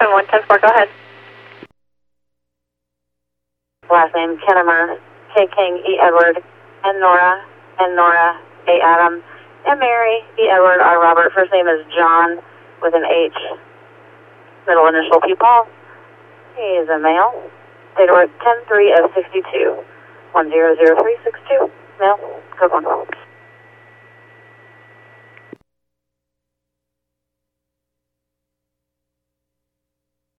7110-4, go ahead. Last name, Kennemer, K. King, E. Edward, N. Nora, A. Adam, M. Mary, E. Edward, R. Robert. First name is John with an H. Middle initial, P. Paul. He is a male. Date of birth 10-3 of 62. 100362. Male. Good one.